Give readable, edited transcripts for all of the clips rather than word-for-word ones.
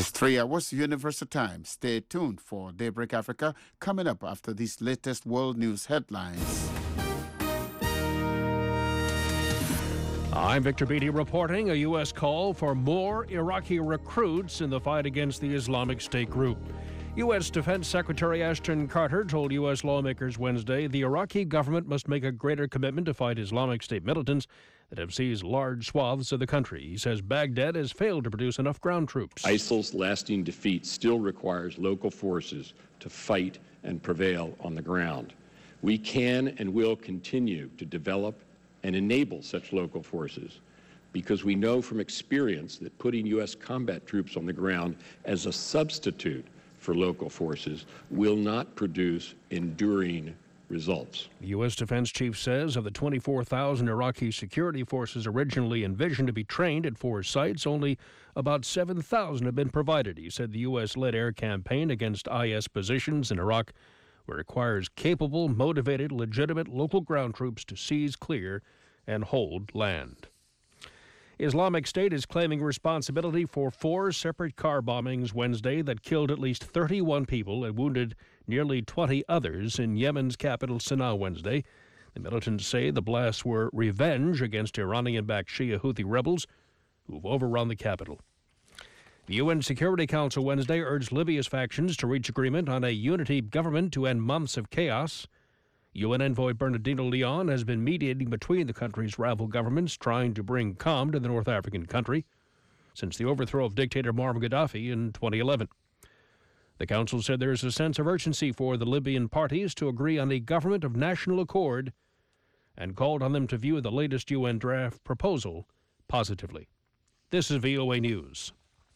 is 3 hours Universal Time. Stay tuned for Daybreak Africa coming up after these latest world news headlines. I'm Victor Beatty reporting a U.S. call for more Iraqi recruits in the fight against the Islamic State group. U.S. Defense Secretary Ashton Carter told U.S. lawmakers Wednesday the Iraqi government must make a greater commitment to fight Islamic State militants that have seized large swaths of the country. He says Baghdad has failed to produce enough ground troops. ISIL's lasting defeat still requires local forces to fight and prevail on the ground. We can and will continue to develop and enable such local forces because we know from experience that putting U.S. combat troops on the ground as a substitute for local forces will not produce enduring results. The U.S. Defense Chief says of the 24,000 Iraqi security forces originally envisioned to be trained at 4 sites, only about 7,000 have been provided. He said the U.S.-led air campaign against IS positions in Iraq requires capable, motivated, legitimate local ground troops to seize, clear, and hold land. Islamic State is claiming responsibility for 4 separate car bombings Wednesday that killed at least 31 people and wounded nearly 20 others in Yemen's capital Sana'a Wednesday. The militants say the blasts were revenge against Iranian-backed Shia Houthi rebels who've overrun the capital. The UN Security Council Wednesday urged Libya's factions to reach agreement on a unity government to end months of chaos. UN envoy Bernardino Leon has been mediating between the country's rival governments, trying to bring calm to the North African country since the overthrow of dictator Muammar Gaddafi in 2011. The council said there is a sense of urgency for the Libyan parties to agree on a government of national accord and called on them to view the latest UN draft proposal positively. This is VOA News.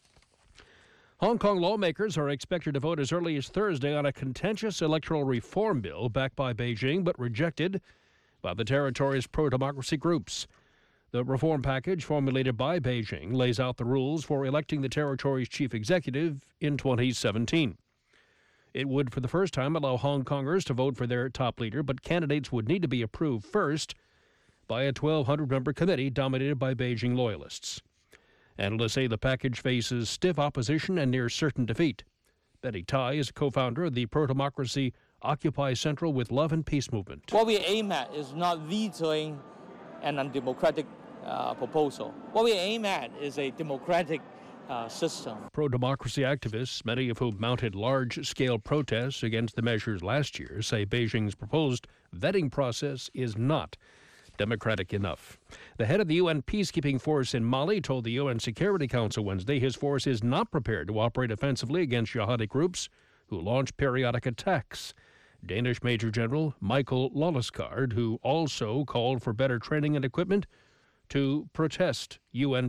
Hong Kong lawmakers are expected to vote as early as Thursday on a contentious electoral reform bill backed by Beijing but rejected by the territory's pro-democracy groups. The reform package formulated by Beijing lays out the rules for electing the territory's chief executive in 2017. It would, for the first time, allow Hong Kongers to vote for their top leader, but candidates would need to be approved first by a 1,200-member committee dominated by Beijing loyalists. Analysts say the package faces stiff opposition and near certain defeat. Betty Tai is co-founder of the pro-democracy Occupy Central with Love and Peace movement. What we aim at is not vetoing an undemocratic proposal. What we aim at is a democratic system. Pro-democracy activists, many of whom mounted large-scale protests against the measures last year, say Beijing's proposed vetting process is not democratic enough. The head of the UN peacekeeping force in Mali told the UN Security Council Wednesday his force is not prepared to operate offensively against jihadi groups who launch periodic attacks. Danish Major General Michael Lollesgaard, who also called for better training and equipment to protect UN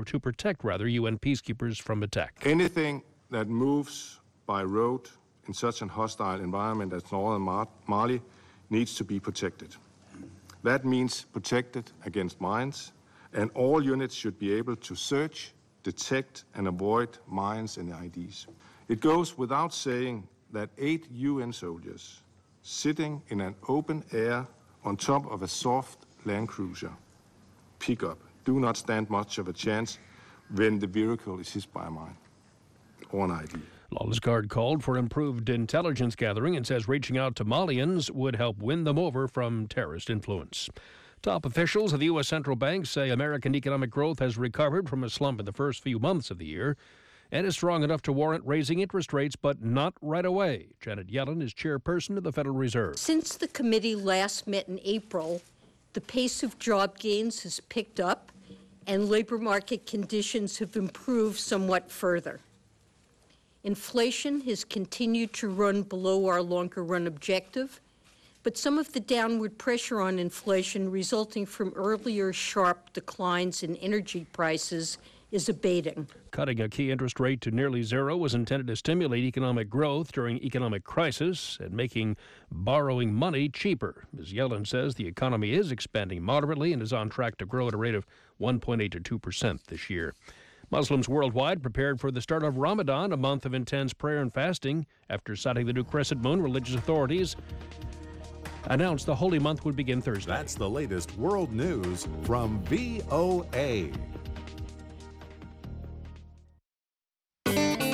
peacekeepers from attack. Anything that moves by road in such a hostile environment as northern Mali needs to be protected. That means protected against mines, and all units should be able to search, detect, and avoid mines and IEDs. It goes without saying that 8 UN soldiers sitting in an open air on top of a soft Land Cruiser pickup do not stand much of a chance when the vehicle is hit by a mine or an IED. Lollesgaard called for improved intelligence gathering and says reaching out to Malians would help win them over from terrorist influence. Top officials of the U.S. Central Bank say American economic growth has recovered from a slump in the first few months of the year and is strong enough to warrant raising interest rates, but not right away. Janet Yellen is chairperson of the Federal Reserve. Since the committee last met in April, the pace of job gains has picked up and labor market conditions have improved somewhat further. Inflation has continued to run below our longer-run objective, but some of the downward pressure on inflation resulting from earlier sharp declines in energy prices is abating. Cutting a key interest rate to nearly zero was intended to stimulate economic growth during economic crisis and making borrowing money cheaper. Ms. Yellen says the economy is expanding moderately and is on track to grow at a rate of 1.8 to 2% this year. Muslims worldwide prepared for the start of Ramadan, a month of intense prayer and fasting. After sighting the new crescent moon, religious authorities announced the holy month would begin Thursday. That's the latest world news from VOA.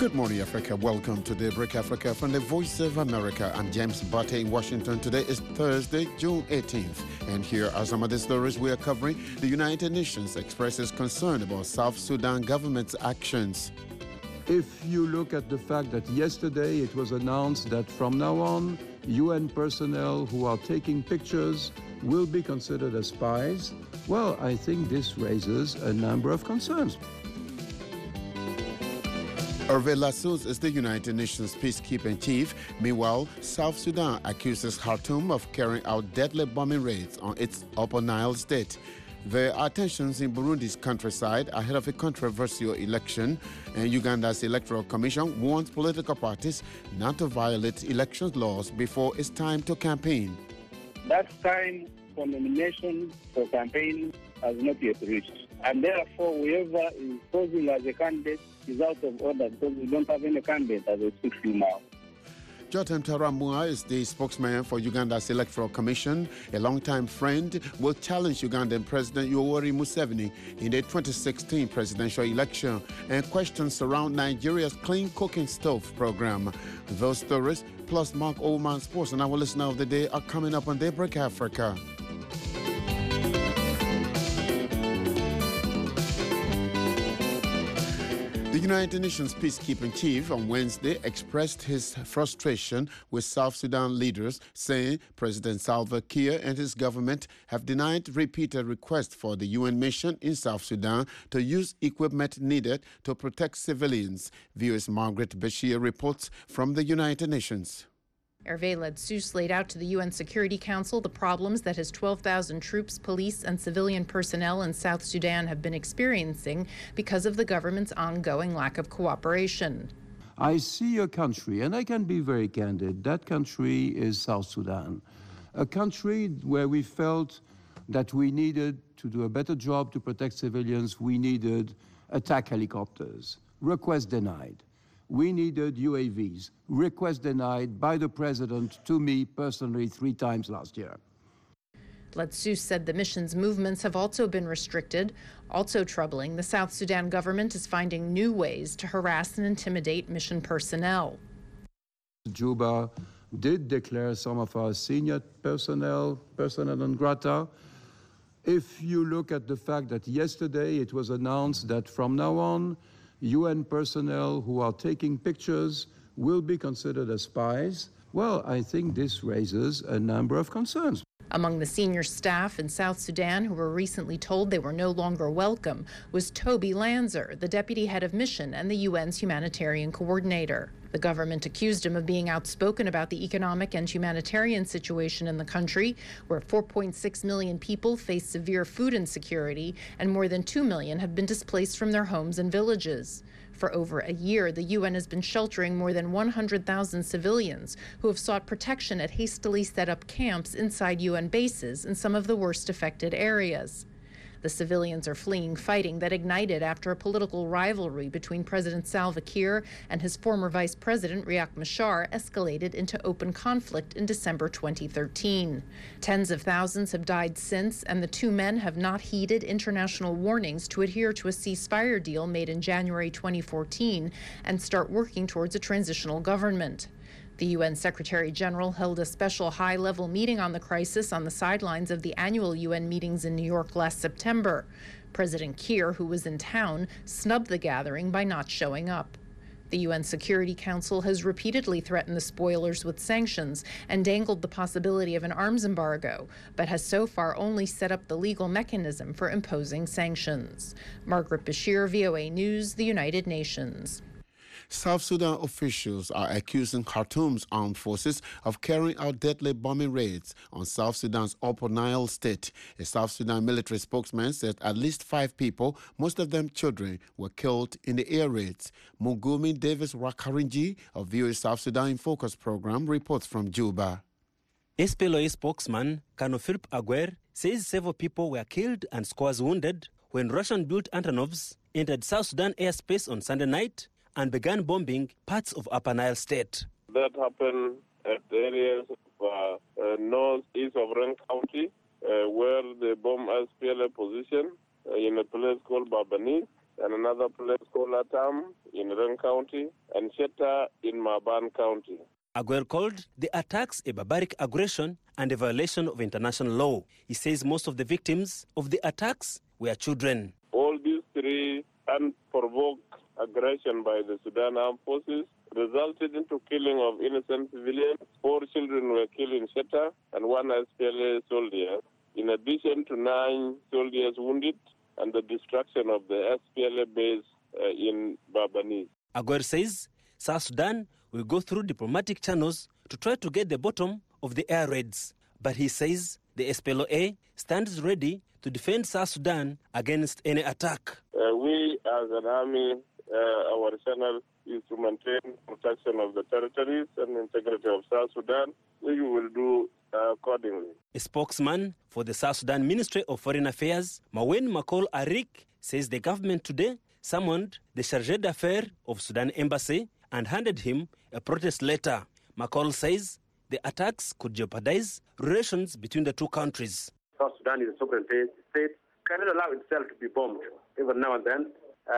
Good morning, Africa. Welcome to Daybreak Africa from the Voice of America. I'm James Butte in Washington. Today is Thursday, June 18th. And here are some of the stories we are covering. The United Nations expresses concern about South Sudan government's actions. If you look at the fact that yesterday it was announced that from now on, UN personnel who are taking pictures will be considered as spies, well, I think this raises a number of concerns. Hervé Lassous is the United Nations peacekeeping chief. Meanwhile, South Sudan accuses Khartoum of carrying out deadly bombing raids on its Upper Nile state. There are tensions in Burundi's countryside ahead of a controversial election, and Uganda's Electoral Commission warns political parties not to violate election laws before it's time to campaign. That time for nomination for campaign has not yet reached. And therefore, whoever is posing as a candidate is out of order because we don't have any candidate as we speak now. Jotam Taramua is the spokesman for Uganda's Electoral Commission. A longtime friend will challenge Ugandan President Yoweri Museveni in the 2016 presidential election, and questions surround Nigeria's clean cooking stove program. Those stories, plus Mark Oman Sports and our listener of the day, are coming up on Daybreak Africa. The United Nations peacekeeping chief on Wednesday expressed his frustration with South Sudan leaders, saying President Salva Kiir and his government have denied repeated requests for the UN mission in South Sudan to use equipment needed to protect civilians. VOA's Margaret Bashir reports from the United Nations. Hervé Lassous laid out to the UN Security Council the problems that his 12,000 troops, police, and civilian personnel in South Sudan have been experiencing because of the government's ongoing lack of cooperation. I see a country, and I can be very candid, that country is South Sudan, a country where we felt that we needed to do a better job to protect civilians. We needed attack helicopters, request denied. We needed UAVs, request denied by the president to me personally 3 times last year. Lassous said the mission's movements have also been restricted. Also troubling, the South Sudan government is finding new ways to harass and intimidate mission personnel. Juba did declare some of our senior personnel non grata. If you look at the fact that yesterday it was announced that from now on, UN personnel who are taking pictures will be considered as spies, well, I think this raises a number of concerns. Among the senior staff in South Sudan who were recently told they were no longer welcome was Toby Lanzer, the deputy head of mission and the UN's humanitarian coordinator. The government accused him of being outspoken about the economic and humanitarian situation in the country, where 4.6 million people face severe food insecurity and more than 2 million have been displaced from their homes and villages. For over a year, the UN has been sheltering more than 100,000 civilians who have sought protection at hastily set up camps inside UN bases in some of the worst affected areas. The civilians are fleeing fighting that ignited after a political rivalry between President Salva Kiir and his former vice president, Riek Machar, escalated into open conflict in December 2013. Tens of thousands have died since, and the 2 men have not heeded international warnings to adhere to a ceasefire deal made in January 2014 and start working towards a transitional government. The UN Secretary General held a special high-level meeting on the crisis on the sidelines of the annual UN meetings in New York last September. President Kiir, who was in town, snubbed the gathering by not showing up. The UN Security Council has repeatedly threatened the spoilers with sanctions and dangled the possibility of an arms embargo, but has so far only set up the legal mechanism for imposing sanctions. Margaret Bashir, VOA News, the United Nations. South Sudan officials are accusing Khartoum's armed forces of carrying out deadly bombing raids on South Sudan's Upper Nile state. A South Sudan military spokesman said at least 5 people, most of them children, were killed in the air raids. Mugumi Davis Rakarinji of VOA South Sudan in Focus program reports from Juba. SPLA spokesman Colonel Philip Aguer says several people were killed and scores wounded when Russian-built Antonovs entered South Sudan airspace on Sunday night and began bombing parts of Upper Nile state. That happened at the areas of northeast of Ren County, where they bombed SPLA position in a place called Babani and another place called Atam in Ren County. And Aguer called the attacks a barbaric aggression and a violation of international law. He says most of the victims of the attacks were children. All these three unprovoked aggression by the Sudan Armed Forces resulted into killing of innocent civilians. 4 children were killed in Sheta and 1 SPLA soldier, in addition to 9 soldiers wounded and the destruction of the SPLA base in Babani. Aguer says South Sudan will go through diplomatic channels to try to get the bottom of the air raids. But he says the SPLA stands ready to defend South Sudan against any attack. We as an army, our channel is to maintain protection of the territories and integrity of South Sudan. We will do accordingly. A spokesman for the South Sudan Ministry of Foreign Affairs, Mawen Makol Arik, says the government today summoned the Chargé d'Affaires of Sudan Embassy and handed him a protest letter. Makol says the attacks could jeopardize relations between the two countries. South Sudan is a sovereign state, cannot allow itself to be bombed even now and then.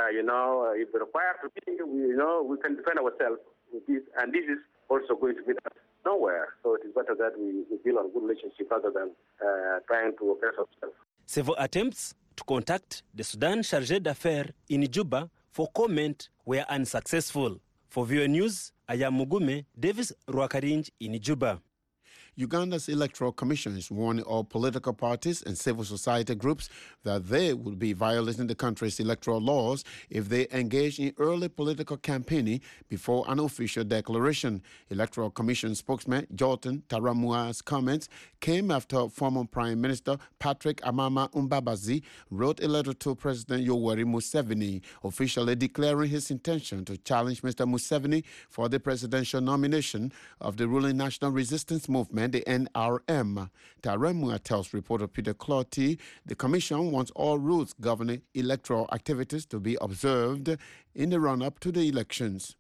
If required to be, we can defend ourselves with this, and this is also going to get us nowhere. So it is better that we build on good relationship rather than trying to oppress ourselves. Several attempts to contact the Sudan Chargé d'Affaires in Juba for comment were unsuccessful. For VOA News, I am Mugume Davis Rwakarinj in Juba. Uganda's Electoral Commission is warning all political parties and civil society groups that they will be violating the country's electoral laws if they engage in early political campaigning before an official declaration. Electoral Commission spokesman Jordan Taramua's comments came after former Prime Minister Patrick Amama Mbabazi wrote a letter to President Yoweri Museveni, officially declaring his intention to challenge Mr. Museveni for the presidential nomination of the ruling National Resistance Movement, the NRM. Taremua tells reporter Peter Clotty the Commission wants all rules governing electoral activities to be observed in the run-up to the elections.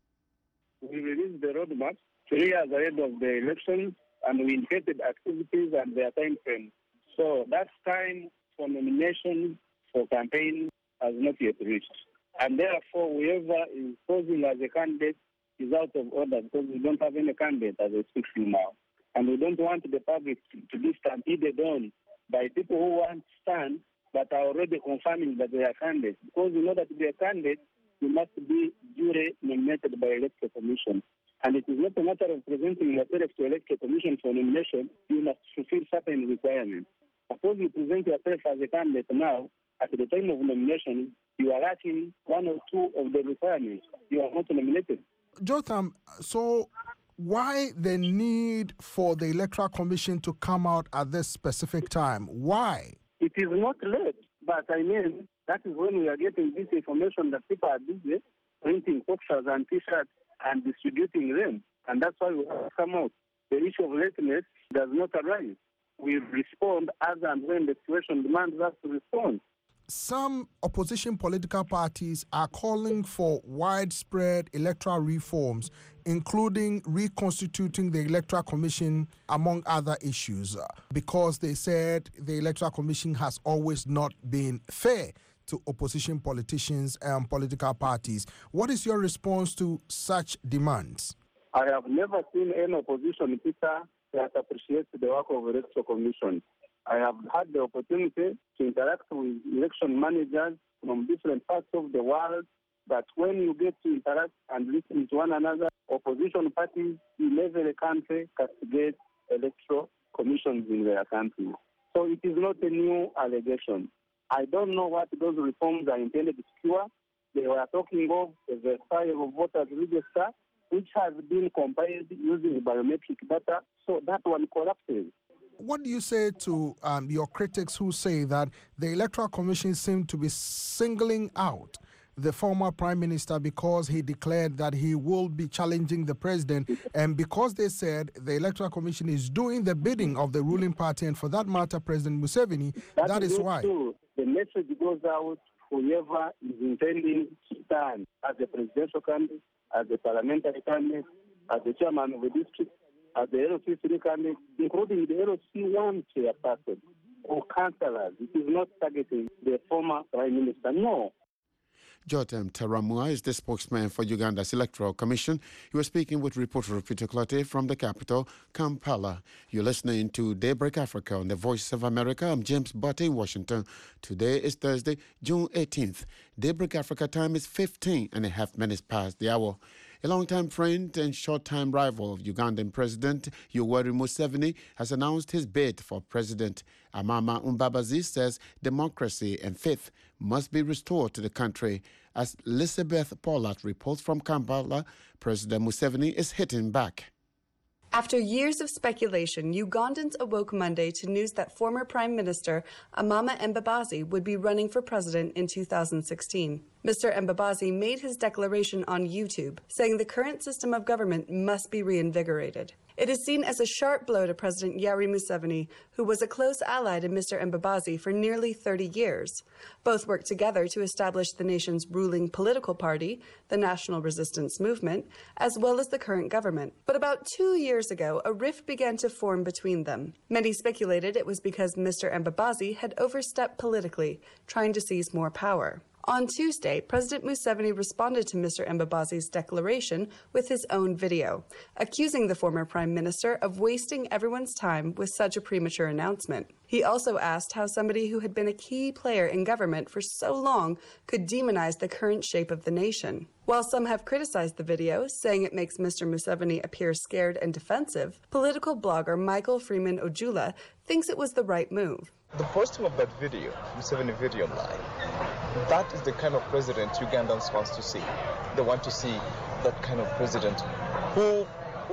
We released the roadmap 3 years ahead of the elections, and we indicated activities and their time frame. So that time for nomination for campaign has not yet reached. And therefore, whoever is posing as a candidate is out of order because we don't have any candidate as I speak to you now. And we don't want the public to be stampeded on by people who want to stand but are already confirming that they are candidates. Because in order to be a candidate, you must be duly nominated by Electoral Commission. And it is not a matter of presenting yourself to Electoral Commission for nomination. You must fulfill certain requirements. Suppose you present yourself as a candidate now, at the time of nomination, you are lacking 1 or 2 of the requirements. You are not nominated. Jotham, so why the need for the Electoral Commission to come out at this specific time? Why? It is not late, but I mean, that is when we are getting this information that people are busy printing posters and T-shirts and distributing them. And that's why we have to come out. The issue of lateness does not arise. We respond as and when the situation demands us to respond. Some opposition political parties are calling for widespread electoral reforms, including reconstituting the Electoral Commission, among other issues, because they said the Electoral Commission has always not been fair to opposition politicians and political parties. What is your response to such demands? I have never seen any opposition, Peter, that appreciates the work of the Electoral Commission. I have had the opportunity to interact with election managers from different parts of the world, but when you get to interact and listen to one another, opposition parties in every country castigate electoral commissions in their countries. So it is not a new allegation. I don't know what those reforms are intended to cure. They were talking of the file of voters register, which has been compiled using biometric data, so that one collapses. What do you say to your critics who say that the Electoral Commission seemed to be singling out the former Prime Minister because he declared that he will be challenging the president, and because they said the Electoral Commission is doing the bidding of the ruling party, and for that matter, President Museveni, that is why. True. The message goes out, whoever is intending to stand as a presidential candidate, as a parliamentary candidate, as the chairman of the district, as the LOC3 candidate, including the LOC1 chairperson or councillors. It is not targeting the former Prime Minister, no. Jotam Taramua is the spokesman for Uganda's Electoral Commission. He was speaking with reporter Peter Clotte from the capital, Kampala. You're listening to Daybreak Africa on the Voice of America. I'm James Butte in Washington. Today is Thursday, June 18th. Daybreak Africa time is 15 and a half minutes past the hour. A longtime friend and short-time rival of Ugandan President Yoweri Museveni has announced his bid for president. Amama Mbabazi says democracy and faith must be restored to the country. As Elizabeth Pollard reports from Kampala, President Museveni is hitting back. After years of speculation, Ugandans awoke Monday to news that former Prime Minister Amama Mbabazi would be running for president in 2016. Mr. Mbabazi made his declaration on YouTube, saying the current system of government must be reinvigorated. It is seen as a sharp blow to President Yoweri Museveni, who was a close ally to Mr. Mbabazi for nearly 30 years. Both worked together to establish the nation's ruling political party, the National Resistance Movement, as well as the current government. But about 2 years ago, a rift began to form between them. Many speculated it was because Mr. Mbabazi had overstepped politically, trying to seize more power. On Tuesday, President Museveni responded to Mr. Mbabazi's declaration with his own video, accusing the former prime minister of wasting everyone's time with such a premature announcement. He also asked how somebody who had been a key player in government for so long could demonize the current shape of the nation. While some have criticized the video, saying it makes Mr. Museveni appear scared and defensive, political blogger Michael Freeman Ojula thinks it was the right move. The posting of that video, Museveni video online, that is the kind of president Ugandans want to see. They want to see that kind of president who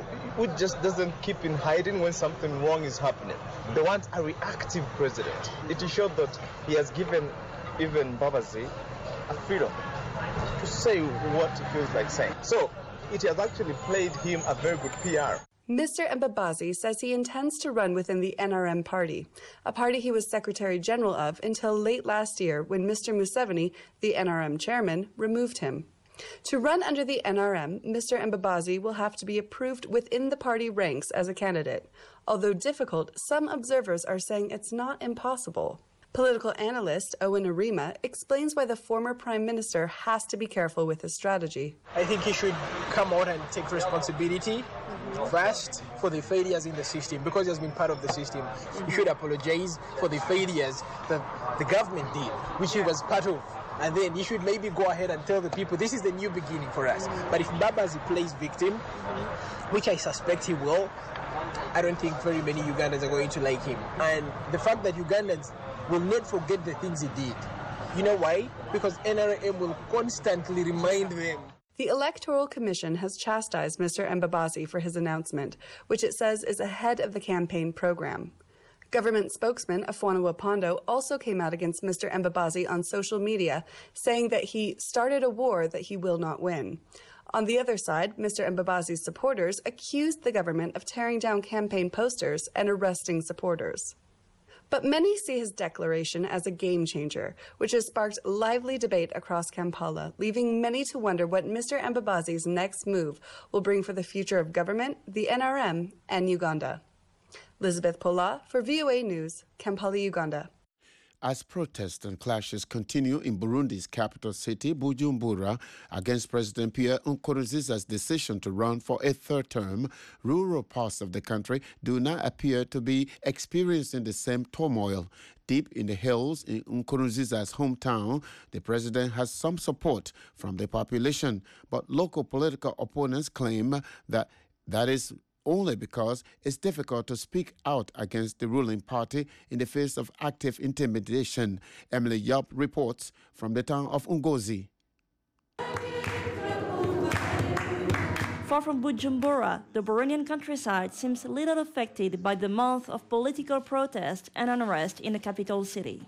just doesn't keep in hiding when something wrong is happening. They want a reactive president. It is showed that he has given even Mbabazi a freedom to say what he feels like saying. So it has actually played him a very good PR. Mr. Mbabazi says he intends to run within the NRM party, a party he was Secretary General of until late last year when Mr. Museveni, the NRM chairman, removed him. To run under the NRM, Mr. Mbabazi will have to be approved within the party ranks as a candidate. Although difficult, some observers are saying it's not impossible. Political analyst Owen Arima explains why the former prime minister has to be careful with his strategy. I think he should come out and take responsibility first for the failures in the system, because he has been part of the system. He should apologize for the failures that the government did, which he was part of. And then he should maybe go ahead and tell the people, this is the new beginning for us. But if Mbabazi plays victim, which I suspect he will, I don't think very many Ugandans are going to like him. And the fact that Ugandans will not forget the things he did. You know why? Because NRM will constantly remind them. The Electoral Commission has chastised Mr. Mbabazi for his announcement, which it says is ahead of the campaign program. Government spokesman Afwana Wapondo also came out against Mr. Mbabazi on social media, saying that he started a war that he will not win. On the other side, Mr. Mbabazi's supporters accused the government of tearing down campaign posters and arresting supporters. But many see his declaration as a game changer, which has sparked lively debate across Kampala, leaving many to wonder what Mr. Mbabazi's next move will bring for the future of government, the NRM, and Uganda. Elizabeth Pola for VOA News, Kampala, Uganda. As protests and clashes continue in Burundi's capital city, Bujumbura, against President Pierre Nkurunziza's decision to run for a third term, rural parts of the country do not appear to be experiencing the same turmoil. Deep in the hills in Nkurunziza's hometown, the president has some support from the population, but local political opponents claim that is only because it's difficult to speak out against the ruling party in the face of active intimidation. Emily Yap reports from the town of Ngozi. Far from Bujumbura, the Burundian countryside seems little affected by the month of political protest and unrest in the capital city.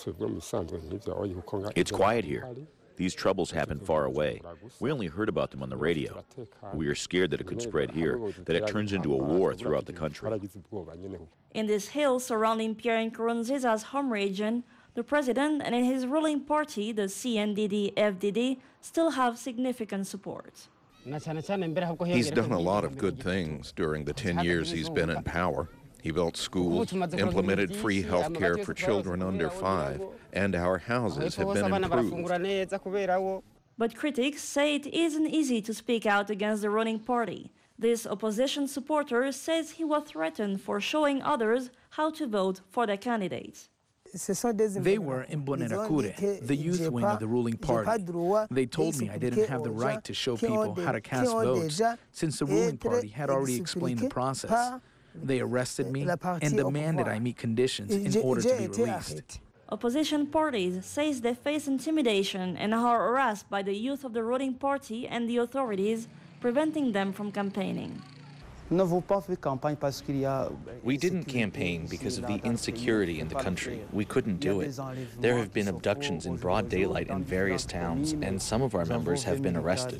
It's quiet here. These troubles happen far away. We only heard about them on the radio. We are scared that it could spread here, that it turns into a war throughout the country. In these hills surrounding Pierre Nkurunziza's home region, the president and his ruling party, the CNDD-FDD, still have significant support. He's done a lot of good things during the 10 years he's been in power. He built schools, implemented free health care for children under 5, and our houses have been improved. But critics say it isn't easy to speak out against the ruling party. This opposition supporter says he was threatened for showing others how to vote for their candidates. They were in Imbonerakure, the youth wing of the ruling party. They told me I didn't have the right to show people how to cast votes, since the ruling party had already explained the process. They arrested me and demanded I meet conditions in order to be released. Opposition parties say they face intimidation and are harassed by the youth of the ruling party and the authorities, preventing them from campaigning. We didn't campaign because of the insecurity in the country. We couldn't do it. There have been abductions in broad daylight in various towns, and some of our members have been arrested.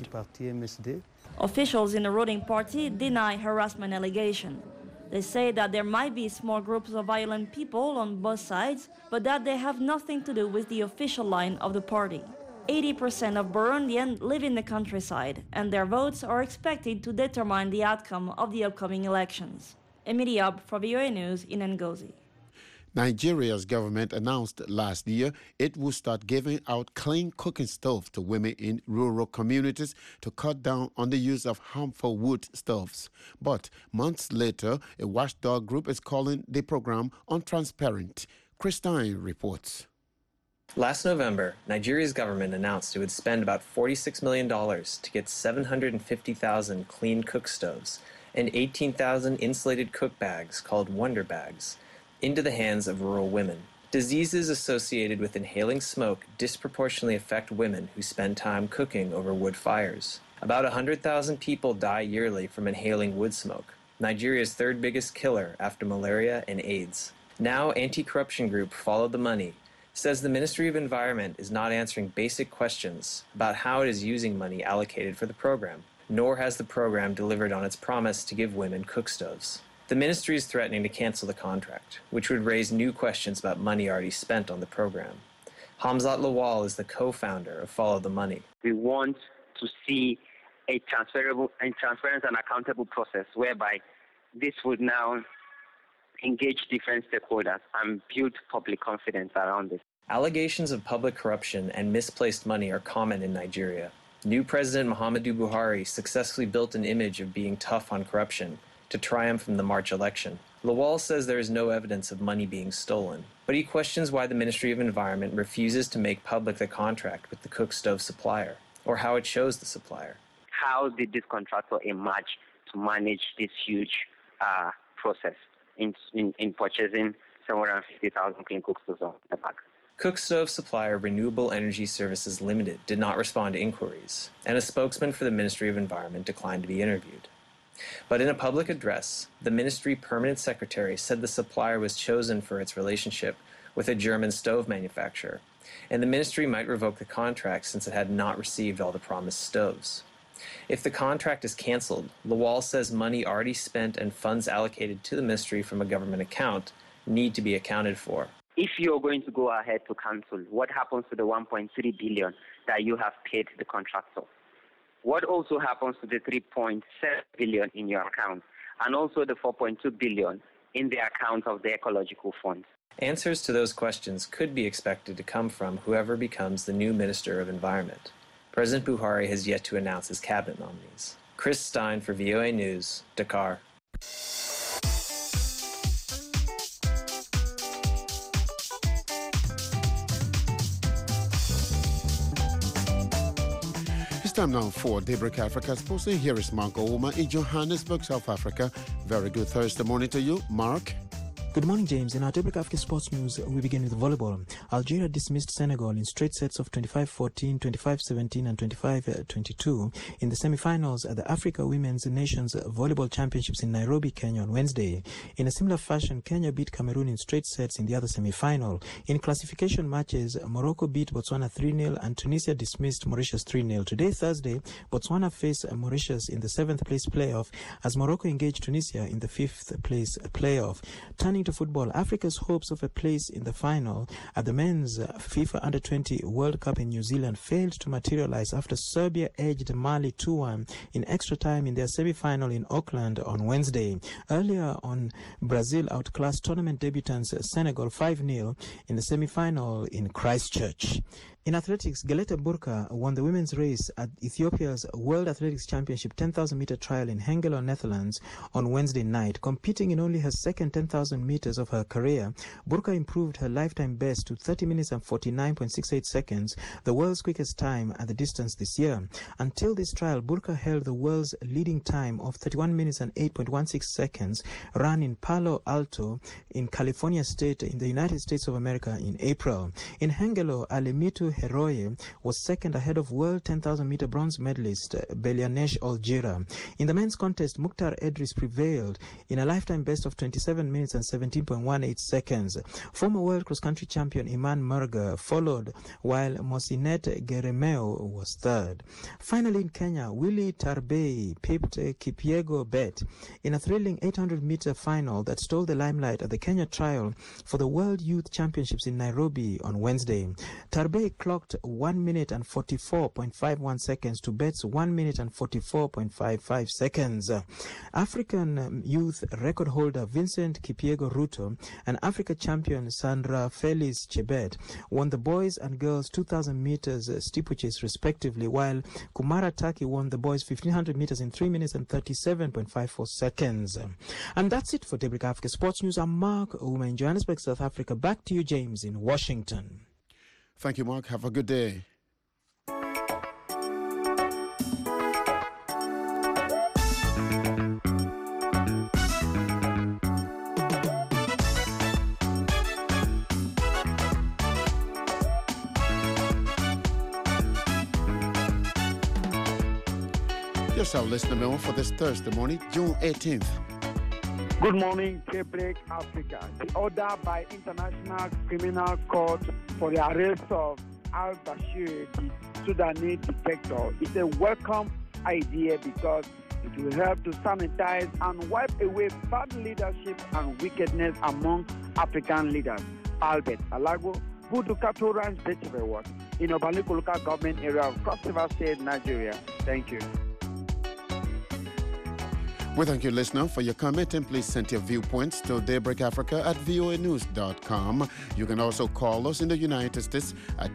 Officials in the ruling party deny harassment allegations. They say that there might be small groups of violent people on both sides, but that they have nothing to do with the official line of the party. 80% of Burundians live in the countryside, and their votes are expected to determine the outcome of the upcoming elections. Emily Diop for VOA News in Ngozi. Nigeria's government announced last year it would start giving out clean cooking stoves to women in rural communities to cut down on the use of harmful wood stoves. But months later, a watchdog group is calling the program untransparent. Christine reports. Last November, Nigeria's government announced it would spend about $46 million to get 750,000 clean cook stoves and 18,000 insulated cook bags called Wonder Bags into the hands of rural women. Diseases associated with inhaling smoke disproportionately affect women who spend time cooking over wood fires. About 100,000 people die yearly from inhaling wood smoke, Nigeria's third biggest killer after malaria and AIDS. Now, anti-corruption group Follow the Money says the Ministry of Environment is not answering basic questions about how it is using money allocated for the program, nor has the program delivered on its promise to give women cook stoves. The ministry is threatening to cancel the contract, which would raise new questions about money already spent on the program. Hamzat Lawal is the co-founder of Follow the Money. We want to see a transparent and accountable process whereby this would now engage different stakeholders and build public confidence around this. Allegations of public corruption and misplaced money are common in Nigeria. New President Muhammadu Buhari successfully built an image of being tough on corruption to triumph in the March election. Lawal says there is no evidence of money being stolen, but he questions why the Ministry of Environment refuses to make public the contract with the cook stove supplier, or how it chose the supplier. How did this contractor emerge to manage this huge process in purchasing 750,000 clean cook stoves on the back? Cook stove supplier Renewable Energy Services Limited did not respond to inquiries, and a spokesman for the Ministry of Environment declined to be interviewed. But in a public address, the ministry permanent secretary said the supplier was chosen for its relationship with a German stove manufacturer, and the ministry might revoke the contract since it had not received all the promised stoves. If the contract is canceled, Lawal says money already spent and funds allocated to the ministry from a government account need to be accounted for. If you're going to go ahead to cancel, what happens to the 1.3 billion that you have paid the contractor? What also happens to the 3.7 billion in your account, and also the 4.2 billion in the account of the ecological fund? Answers to those questions could be expected to come from whoever becomes the new Minister of Environment. President Buhari has yet to announce his cabinet nominees. Chris Stein for VOA News, Dakar. Time now for Daybreak Africa Sports. Here is Mark Ouma in Johannesburg, South Africa. Very good Thursday morning to you, Mark. Good morning, James. In our Daybreak Africa Sports News, we begin with volleyball. Algeria dismissed Senegal in straight sets of 25-14, 25-17 and 25-22 in the semi-finals at the Africa Women's Nations Volleyball Championships in Nairobi, Kenya on Wednesday. In a similar fashion, Kenya beat Cameroon in straight sets in the other semi-final. In classification matches, Morocco beat Botswana 3-0 and Tunisia dismissed Mauritius 3-0. Today, Thursday, Botswana face Mauritius in the 7th place playoff as Morocco engaged Tunisia in the 5th place playoff. Turning to to football, Africa's hopes of a place in the final at the men's FIFA Under-20 World Cup in New Zealand failed to materialize after Serbia edged Mali 2-1 in extra time in their semi-final in Auckland on Wednesday. Earlier on, Brazil outclassed tournament debutants Senegal 5-0 in the semi-final in Christchurch. In athletics, Geleta Burka won the women's race at Ethiopia's World Athletics Championship 10,000-meter trial in Hengelo, Netherlands on Wednesday night. Competing in only her second 10,000 meters of her career, Burka improved her lifetime best to 30 minutes and 49.68 seconds, the world's quickest time at the distance this year. Until this trial, Burka held the world's leading time of 31 minutes and 8.16 seconds, run in Palo Alto in California State in the United States of America in April. In Hengelo, Alemitu Heroye was second ahead of world 10,000-meter bronze medalist Belianesh Olgira. In the men's contest, Mukhtar Edris prevailed in a lifetime best of 27 minutes and 17.18 seconds. Former world cross-country champion Iman Murga followed, while Mosinet Geremeo was third. Finally, in Kenya, Willie Tarbei pipped Kipyego Bet in a thrilling 800-meter final that stole the limelight at the Kenya trial for the World Youth Championships in Nairobi on Wednesday. Tarbei clocked 1 minute and 44.51 seconds to Bet's 1 minute and 44.55 seconds. African youth record holder Vincent Kipyego Ruto and Africa champion Sandra Feliz Chebet won the boys and girls 2,000 meters steeplechase respectively, while Kumara Taki won the boys 1,500 meters in 3 minutes and 37.54 seconds. And that's it for Daybreak Africa Sports News. I'm Mark Ouma in Johannesburg, South Africa. Back to you, James, in Washington. Thank you, Mark. Have a good day. Here's our listener memo for this Thursday morning, June 18th. Good morning, Daybreak Africa. The order by International Criminal Court for the arrest of al-Bashir, the Sudanese dictator, is a welcome idea because it will help to sanitize and wipe away bad leadership and wickedness among African leaders. Albert Alago, Budu Cattle Ranch Vegetable Work in Obaliko local government area of Cross River State, Nigeria. Thank you. We thank you, listener, for your comment, and please send your viewpoints to daybreakafrica@voanews.com. You can also call us in the United States at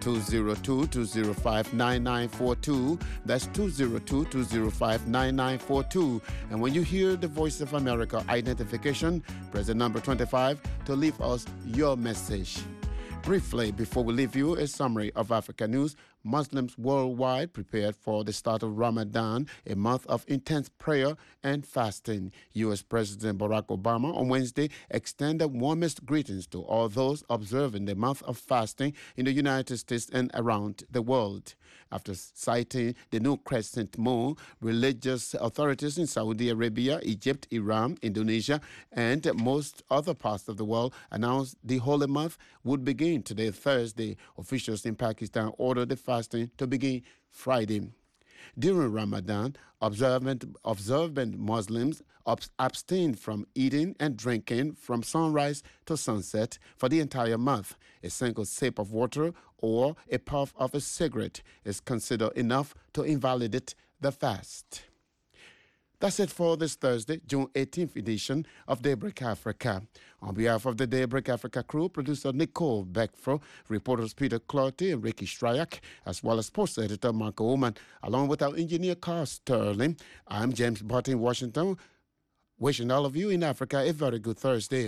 202-205-9942. That's 202-205-9942. And when you hear the Voice of America identification, press the number 25 to leave us your message. Briefly, before we leave you, a summary of Africa news. Muslims worldwide prepared for the start of Ramadan, a month of intense prayer and fasting. U.S. President Barack Obama on Wednesday extended warmest greetings to all those observing the month of fasting in the United States and around the world. After citing the new crescent moon, religious authorities in Saudi Arabia, Egypt, Iran, Indonesia, and most other parts of the world announced the holy month would begin today, Thursday. Officials in Pakistan ordered the fasting to begin Friday. During Ramadan, observant Muslims abstain from eating and drinking from sunrise to sunset for the entire month. A single sip of water or a puff of a cigarette is considered enough to invalidate the fast. That's it for this Thursday, June 18th edition of Daybreak Africa. On behalf of the Daybreak Africa crew, producer Nicole Beckfro, reporters Peter Clotty and Ricky Stryak, as well as sports editor Marco Ullman, along with our engineer Carl Sterling, I'm James Butt in Washington, wishing all of you in Africa a very good Thursday.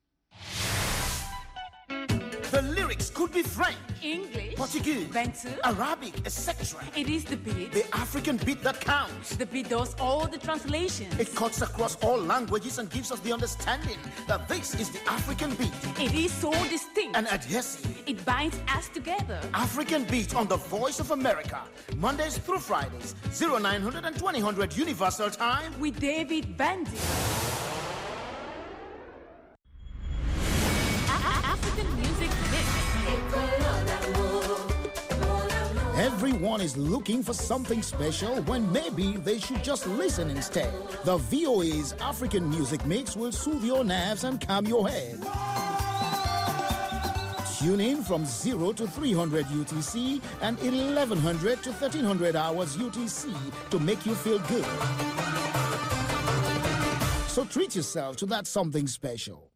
The lyrics could be French, English, Portuguese, Bantu, Arabic, etc. It is the beat. The African beat that counts. The beat does all the translations. It cuts across all languages and gives us the understanding that this is the African beat. It is so distinct and adhesive. It binds us together. African beat on the Voice of America, Mondays through Fridays, 0900 and 2000 Universal Time with David Bandy. African music mix. Every everyone is looking for something special when maybe they should just listen instead. The VOA's African Music Mix will soothe your nerves and calm your head. Tune in from 0 to 300 UTC and 1100 to 1300 hours UTC to make you feel good. So treat yourself to that something special.